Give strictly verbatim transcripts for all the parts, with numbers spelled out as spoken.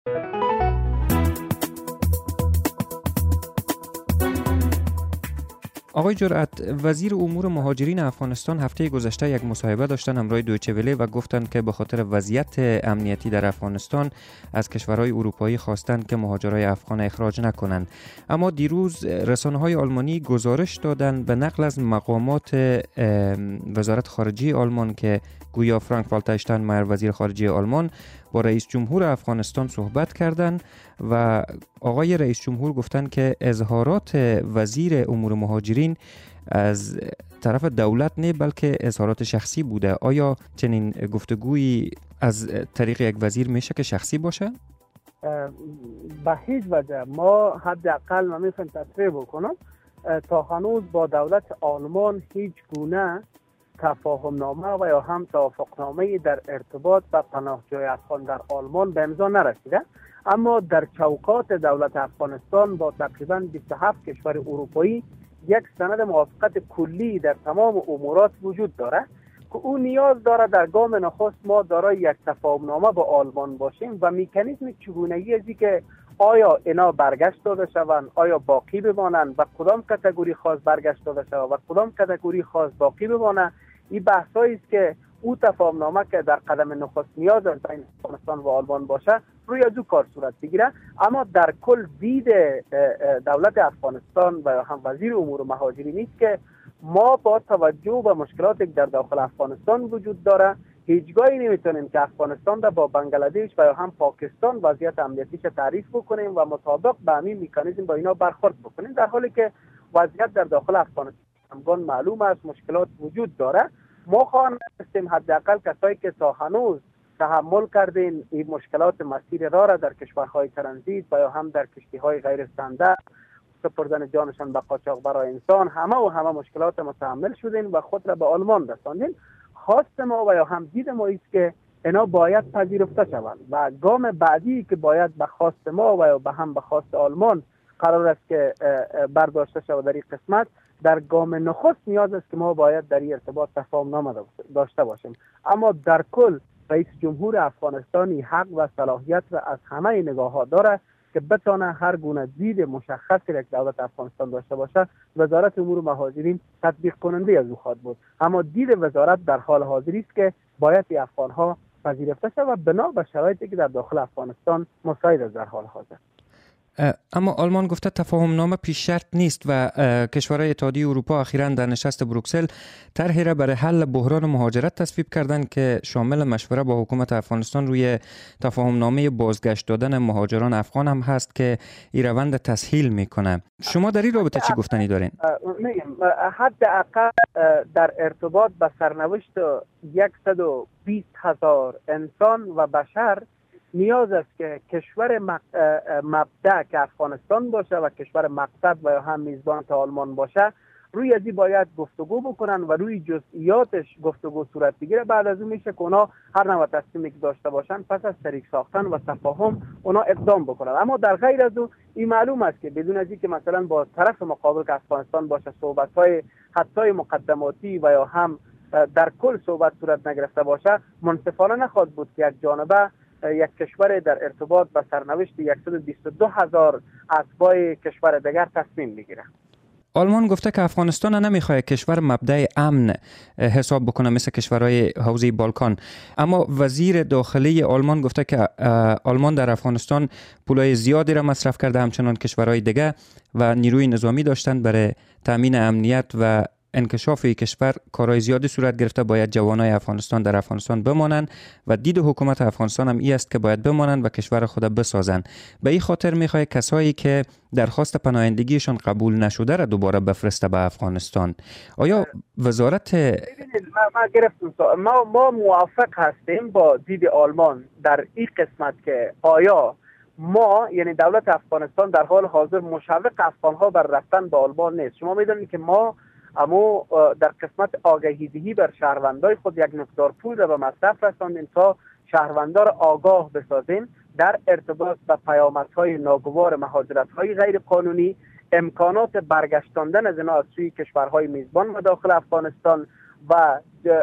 آقای جرأت، وزیر امور مهاجرین افغانستان هفته گذشته یک مصاحبه داشتن همراه دویچه وله و گفتند که به خاطر وضعیت امنیتی در افغانستان از کشورهای اروپایی خواستند که مهاجرای افغان اخراج نکنند. اما دیروز رسانه‌های آلمانی گزارش دادند به نقل از مقامات وزارت خارجه آلمان که گویا فرانک والتر اشتاینمایر وزیر خارجه آلمان با رئیس جمهور افغانستان صحبت کردند و آقای رئیس جمهور گفتند که اظهارات وزیر امور مهاجرین از طرف دولت نه بلکه اظهارات شخصی بوده. آیا چنین گفتگویی از طریق یک وزیر میشه که شخصی باشه؟ به هیچ وجه. ما حداقل من میخوام تصریح بکنم تا هنوز با دولت آلمان هیچ گونه تفاهم نامه و یا هم توافق نامه در ارتباط با پناهجوی افغان در آلمان به امضا نرسیده، اما در چوکات دولت افغانستان با تقریبا بیست و هفت کشور اروپایی یک سند موافقت کلی در تمام امورات وجود داره که او نیاز داره در گام نخست ما دارای یک تفاهم نامه با آلمان باشیم و مکانیزم چگونگی ازی که آیا اینا برگشت داده شوند، آیا باقی بمانند و کدام کاتگوری خاص برگشت داده شود و کدام کاتگوری خاص باقی بمانه، این بحثایی است که او تفاهم نامه که در قدم نخست نیاز است بین افغانستان و آلمان باشه روی از او کار صورت بگیره. اما در کل دید دولت افغانستان و هم وزیر امور مهاجرین است که ما با توجه به مشکلاتی که در داخل افغانستان وجود داره هیچگاهی نمیتونیم که افغانستان را با بنگلادش و یا هم پاکستان وضعیت امنیتیش تعریف بکنیم و مطابق به همین مکانیزم با اینا برخورد بکنیم، در حالی که وضعیت در داخل افغانستان همگان معلوم است، مشکلات وجود داره. ما خواهیم هستیم حداقل کسایی که تا هنوز تحمل کردین این مشکلات مسیر راه را در کشورهای ترانزیت و یا هم در کشتی‌های غیر استاندارد سپردن جانشان به قاچاق برای انسان، همه و همه مشکلات متحمل شدین و خود را به آلمان رساندین. خواست ما و یا هم دید ما است که اینا باید پذیرفته شوند و گام بعدی که باید به خواست ما و یا به هم به خواست آلمان قرار است که برداشته شود در این قسمت، در گام نخست نیاز است که ما باید در این ارتباط تفاهم نامه داشته باشیم. اما در کل رئیس جمهور افغانستانی حق و صلاحیت را از همه نگاه ها داره که بتانه هر گونه دید مشخصی را که دولت افغانستان داشته باشه وزارت امور مهاجرین تطبیق کننده از او خواهد بود. اما دید وزارت در حال حاضر است که باید این افغان ها پذیرفته شود و بنا به شرایطی که در داخل افغانستان مساعد است در حال حاضر. اما آلمان گفته تفاهم نامه پیش شرط نیست و کشورهای اتحادیه اروپا اخیراً در نشست بروکسل طرحی را برای حل بحران مهاجرت تصویب کردند که شامل مشوره با حکومت افغانستان روی تفاهم نامه بازگشت دادن مهاجران افغان هم هست که این روند تسهیل میکنه. شما در این رابطه چی گفتنی دارین؟ حداقل در ارتباط با سرنوشت صد و بیست هزار انسان و بشر نیاز است که کشور مبدأ که افغانستان باشه و کشور مقصد و یا هم میزبان تا آلمان باشه روی ازی باید گفتگو بکنن و روی جزئیاتش گفتگو صورت بگیره. بعد از اون میشه که اونا هر نوع تصمیمی که داشته باشن پس از طریق ساختن و تفاهم اونا اقدام بکنن. اما در غیر از اون این معلوم است که بدون از اینکه مثلا با طرف مقابل که افغانستان باشه صحبت‌های حتی مقدماتی و یا هم در کل صحبت صورت نگرفته باشه منصفانه نخواهد بود که یک جانبه یک کشور در ارتباط با سرنوشت صد و بیست و دو هزار اتباع کشور دیگر تصمیم بگیره. آلمان گفته که افغانستان نمیخواد کشور مبدأ امن حساب بکنه مثل کشورهای حوزه بالکان، اما وزیر داخلی آلمان گفته که آلمان در افغانستان پولای زیادی را مصرف کرده، همچنان کشورهای دیگه، و نیروی نظامی داشتند برای تامین امنیت و انکشاف کشور کارهای زیادی صورت گرفته. باید جوانای افغانستان در افغانستان بمانند و دید حکومت افغانستان هم این است که باید بمانند و کشور خود بسازند. به این خاطر میخواد کسایی که درخواست پناهندگیشون قبول نشده را دوباره بفرسته به افغانستان. آیا وزارت ما ما گرفتیم ما ما موافق هستیم با دید آلمان در این قسمت که آیا ما یعنی دولت افغانستان در حال حاضر مشوق افغان‌ها بر رفتن به آلمان نیست. شما میدونید که ما اما در قسمت آگاهی دهی بر شهروندای خود یک مقدار پول را به مصرف رساندیم تا شهروندان را آگاه بسازیم در ارتباط با پیامدهای ناگوار مهاجرت‌های غیر قانونی، امکانات برگشتاندن از اینا از سوی کشورهای میزبان و داخل افغانستان و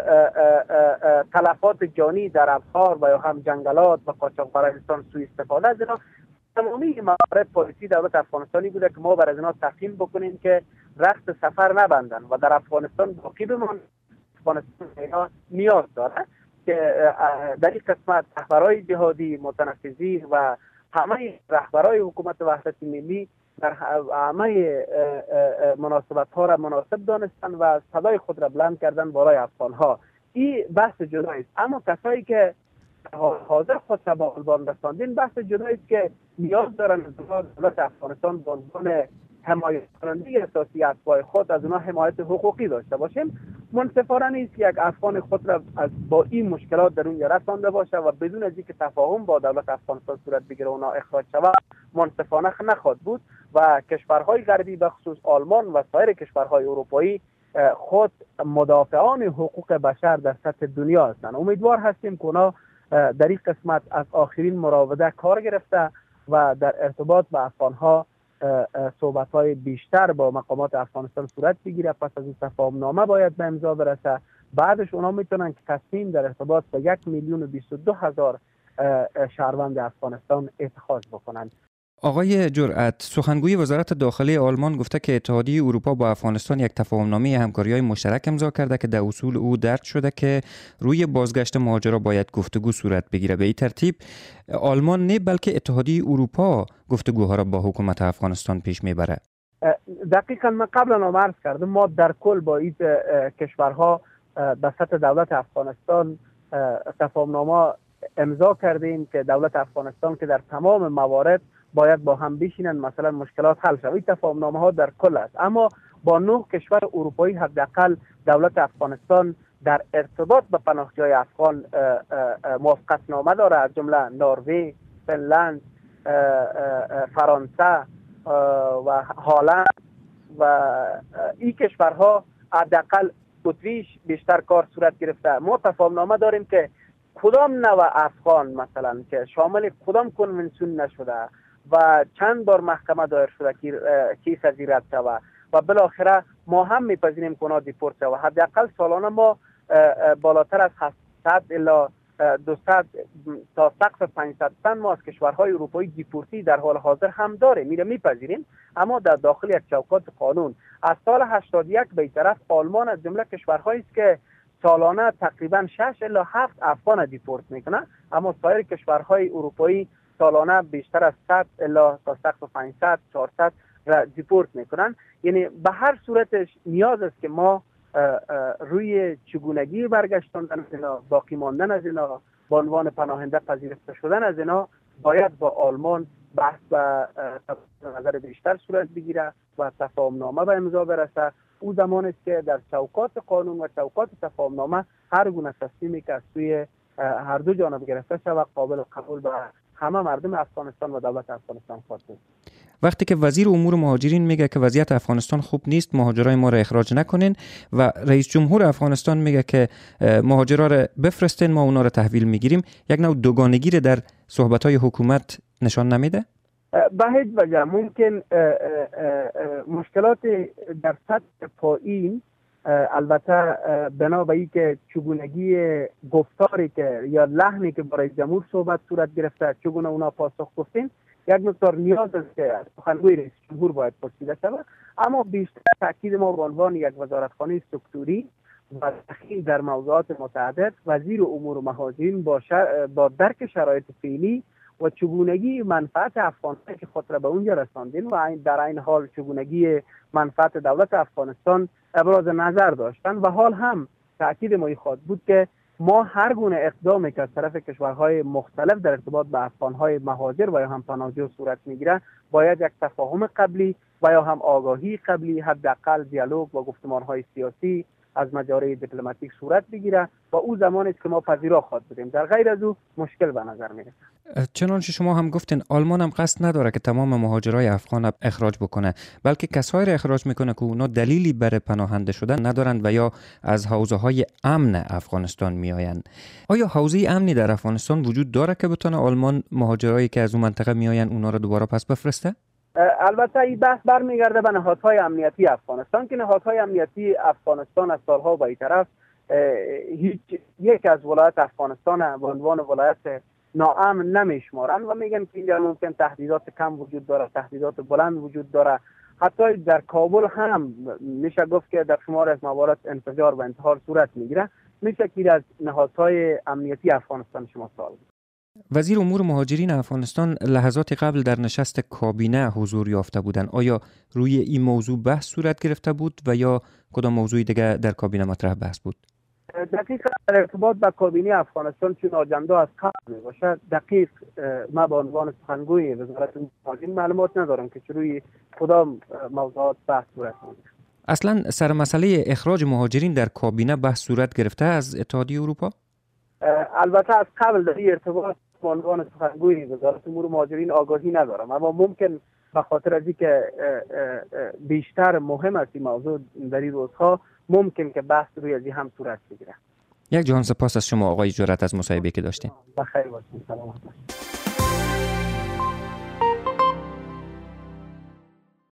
تلفات جانی در ابحار و یا هم جنگلات و قاچاقبران سوء استفاده از اینا، تمامی موارد پالیسی دولت افغانستانی بوده که ما بر از اینا تقییم بکنیم که رخت سفر نبندن و در افغانستان باقی بمانند. افغانستان اینا نیاز داره که در این قسمت رهبرای جهادی، متنفذین و همه رهبرای حکومت وحدت ملی در همه مناسبت ها را مناسب دانستن و صدای خود را بلند کردن بالای افغان ها. این بحث جدایی است. اما کسایی که حاضر خود را با آلمان رساندین بحث جدایی است که نیاز دارن از دولت افغانستان به عنوان حمایت کننده اساسی اتباع خود از اونها حمایت حقوقی داشته باشیم. منصفانه نیست که یک افغان خود را از با این مشکلات در اونجا رسانده باشه و بدون از اینکه تفاهم با دولت افغانستان صورت بگیره اونا اخراج شود منصفانه نخواهد بود و کشورهای غربی به خصوص آلمان و سایر کشورهای اروپایی خود مدافعان حقوق بشر در سطح دنیا هستند. امیدوار هستیم که اونا در این قسمت از آخرین مراوده کار گرفته و در ارتباط با افغانها صحبت‌های بیشتر با مقامات افغانستان صورت بگیره. پس از این تفاهم نامه باید به امضا برسه. بعدش اونا میتونن که تصمیم در ارتباط با یک میلیون و بیست و دو هزار شهروند افغانستان اتخاذ بکنند. آقای جرأت، سخنگوی وزارت داخلی آلمان گفته که اتحادیه اروپا با افغانستان یک تفاهمنامه همکاری‌های مشترک امضا کرده که در اصول او درج شده که روی بازگشت مهاجرا باید گفتگو صورت بگیره. به این ترتیب آلمان نه بلکه اتحادیه اروپا گفتگوها را با حکومت افغانستان پیش میبره. دقیقاً من قبلا عرض کردم ما در کل با این کشورها به سطح دولت افغانستان تفاهمنامه امضا کردیم که دولت افغانستان که در تمام موارد باید با هم بشینن مثلا مشکلات حل شود. این تفاهمنامه ها در کل است، اما با نه کشور اروپایی حداقل دولت افغانستان در ارتباط به پناهجوی افغان موافقت نامه داره، از جمله نروژ، فنلند، فرانسه و هلند و این کشورها حداقل اتریش بیشتر کار صورت گرفته. ما تفاهمنامه داریم که کدام نوع افغان مثلا که شامل کدام کنونسیون نشده و چند بار محکمه دایر شده که کیس از رد شود و بالاخره ما هم میپذیریم که اونا دیپورت شود. حداقل سالانه ما بالاتر از هفتصد الی دویست تا سقف پانصد تن ما از کشورهای اروپایی دیپورتی در حال حاضر هم داریم، میره میپذیریم، اما در داخل یک چوکات قانون. از سال هشتاد و یک به طرف آلمان از جمله کشورهایی است که سالانه تقریبا شش الی هفت افغان دیپورت میکنه، اما سایر کشورهای اروپایی سالانه بیشتر از صد الی تا سقف پانصد چهارصد را دیپورت میکنن. یعنی به هر صورتش نیاز است که ما روی چگونگی برگشتاندن از اینا، باقی ماندن از اینا، به عنوان پناهنده پذیرفته شدن از اینا باید با آلمان بحث و نظر بیشتر صورت بگیره و تفاهمنامه به امضا برسه. او زمان است که در چوکات قانون و چوکات تفاهمنامه هر گونه تصمیمی که از سوی هر دو جانب گرفته شود قابل قبول به همه مردم افغانستان و دولت افغانستان خواهد بود. وقتی که وزیر امور مهاجرین میگه که وضعیت افغانستان خوب نیست، مهاجرای ما را اخراج نکنین، و رئیس جمهور افغانستان میگه که مهاجرا را بفرستین ما اونا را تحویل میگیریم، یک نوع دوگانگی را در صحبت‌های حکومت نشان نمیده؟ به هیچ وجه. ممکن مشکلات در سطح پایین البته بنا به این که چگونگی گفتاری که یا لحنی که برای جمهور صحبت صورت گرفته چگونه اونا پاسخ گفتین یک مقدار نیاز است که سخنگوی رئیس جمهور باید پرسیده شود، اما بیشتر تاکید ما به عنوان یک وزارتخانه سکتوری و دخیل در موضوعات متعدد وزیر امور مهاجرین با, شر... با درک شرایط فعلی و چگونگی منفعت افغانستان که خود را به اونجا رساندین و در این حال چگونگی منفعت دولت افغانستان ابراز نظر داشتن و حال هم تاکید ما خواهد بود که ما هر گونه اقدامی که از طرف کشورهای مختلف در ارتباط با افغانهای مهاجر و یا هم پناهجو صورت میگیره باید یک تفاهم قبلی و یا هم آگاهی قبلی، حداقل دیالوگ و گفتمانهای سیاسی از مجاری دیپلماتیک صورت بگیره و او زمانی است که ما پذیرا خواهد بودیم. در غیر از او مشکل به نظر میرسه. چنانچه شما هم گفتین آلمان هم قصد نداره که تمام مهاجرای افغان اخراج بکنه، بلکه کسایی را اخراج میکنه که اونا دلیلی برای پناهنده شدن ندارن و یا از حوزه‌های امن افغانستان میآیند. آیا حوزه امنی در افغانستان وجود داره که بتونه آلمان مهاجرایی که از اون منطقه میآیند اونا رو دوباره پس بفرسته؟ البته این بحث برمیگرده به نهادهای امنیتی افغانستان که نهادهای امنیتی افغانستان از سالها به این طرف هیچ یک از ولایت افغانستان به عنوان ولایت ناامن نمیشمارن و میگن که اینجا ممکن تهدیدات کم وجود داره، تهدیدات بلند وجود داره. حتی در کابل هم میشه گفت که در شمار از موارد انفجار و انتحار صورت میگیره. میشه که از نهادهای امنیتی افغانستان شما سوال. وزیر امور مهاجرین افغانستان لحظات قبل در نشست کابینه حضور یافته بودند. آیا روی این موضوع بحث صورت گرفته بود و یا کدام موضوع دیگه در کابینه مطرح بحث بود؟ دقیقا در ارتباط با کابینه افغانستان چون آجنده از قبل می باشه، دقیق ما به عنوان سخنگوی وزارت مهاجرین معلومات ندارم که روی کدام موضوعات بحث صورت میگیره. اصلا سر مسئله اخراج مهاجرین در کابینه بحث صورت گرفته از اتحادیه اروپا؟ البته از قبل در این ارتباط به عنوان سخنگوی وزارت امور مهاجرین آگاهی ندارم، اما ممکن به خاطر از اینکه بیشتر مهم است این موضوع در این روزها ممکن که بحث روی از این هم صورت بگیره. یک جهان سپاس از شما آقای جرأت از مصاحبه که داشتین. بخیر باشید. سلامت باشید.